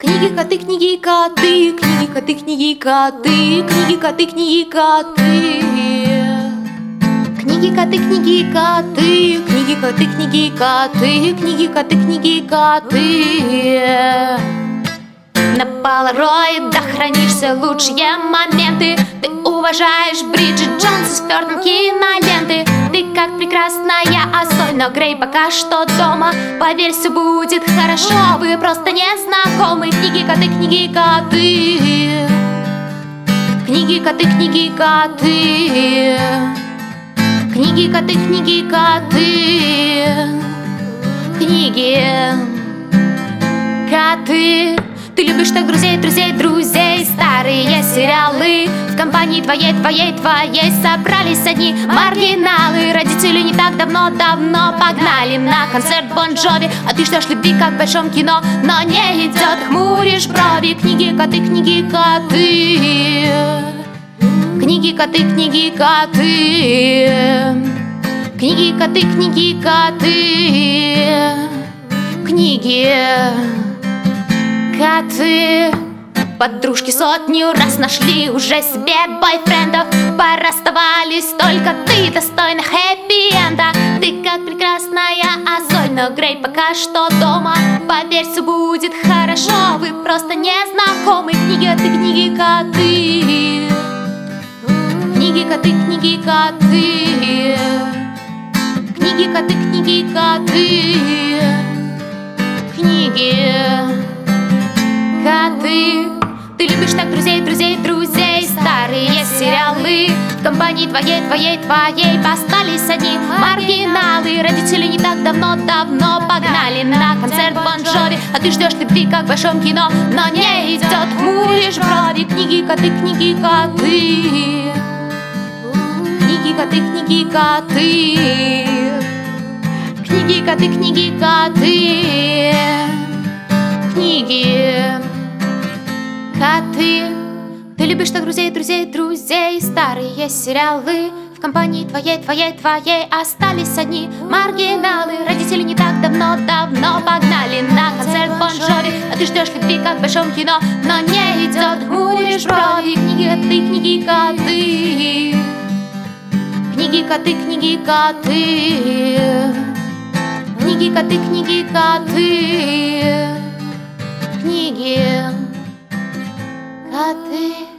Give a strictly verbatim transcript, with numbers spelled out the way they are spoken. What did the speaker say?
Книги, коты, книги, коты, книги, коты, книги, коты, книги, коты, книги, коты. Книги, коты, книги, коты, книги, коты, книги, коты, книги, коты, книги, коты. На полароидах хранишься лучшие моменты. Ты уважаешь Бриджит Джонс с фёрдом киноленты. Ты как прекрасная Ассоль, но Грей пока что дома. Поверь, все будет хорошо, вы просто не знакомы. Книги, коты, книги, коты. Книги, коты, книги, коты. Книги, коты, книги, коты. Книги, коты. Ты любишь так друзей, друзей, друзей. Старые сериалы в компании твоей, твоей, твоей собрались одни маргиналы. Родители не так давно, давно погнали на концерт Бон Джови. А ты ждешь любви, как в большом кино, но не идет, хмуришь брови. Книги, коты, книги, коты. Книги, коты, книги, коты. Книги, коты, книги, коты. Книги, коты. Подружки сотню раз нашли уже себе бойфрендов. Порасставались, только ты достойна хэппи-энда. Ты как прекрасная Ассоль, но Грей пока что дома. Поверь, все будет хорошо, вы просто не знакомы. Книги, коты, книги, коты. Книги, коты, книги, коты. Книги, коты, книги, коты. Книги, коты. Ты любишь так друзей, друзей, друзей. Старые сериалы в компании твоей, твоей, твоей остались одни маргиналы. Родители не так давно, давно погнали на концерт Бон Джови. А ты ждешь любви, как в большом кино, но не идет, хмуришь брови. Книги, коты, книги, коты. Книги, коты, книги, коты. Книги, коты, книги, коты. Книги, коты. Ты любишь так друзей, друзей, друзей. Старые сериалы в компании твоей, твоей, твоей остались одни маргиналы. Родители не так давно, давно погнали на концерт Бон Джови. А ты ждешь любви, как в большом кино, но не идет, хмуришь брови. Книги, коты, книги, коты. Книги, коты, книги, коты. Книги, коты, книги, коты. Книги, коты.